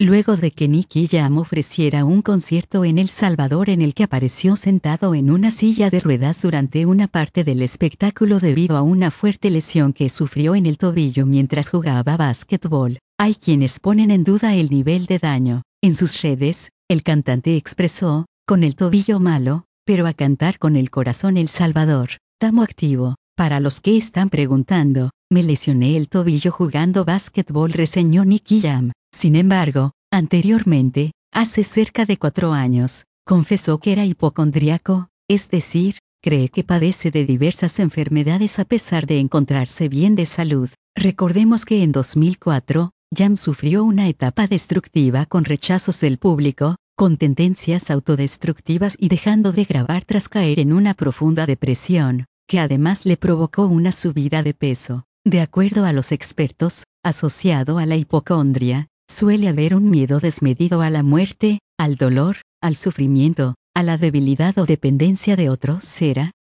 luego de que Nicky Jam ofreciera un concierto en El Salvador en el que apareció sentado en una silla de ruedas durante una parte del espectáculo debido a una fuerte lesión que sufrió en el tobillo mientras jugaba básquetbol. Hay quienes ponen en duda el nivel de daño. En sus redes, el cantante expresó: "Con el tobillo malo, pero a cantar con el corazón El Salvador. Tamo activo. Para los que están preguntando, me lesioné el tobillo jugando básquetbol", reseñó Nicky Jam. Sin embargo, anteriormente, hace cerca de 4 años, confesó que era hipocondríaco, es decir, cree que padece de diversas enfermedades a pesar de encontrarse bien de salud. Recordemos que en 2004, Jam sufrió una etapa destructiva con rechazos del público, con tendencias autodestructivas y dejando de grabar tras caer en una profunda depresión, que además le provocó una subida de peso. De acuerdo a los expertos, asociado a la hipocondria, suele haber un miedo desmedido a la muerte, al dolor, al sufrimiento, a la debilidad o dependencia de otros. ¿Será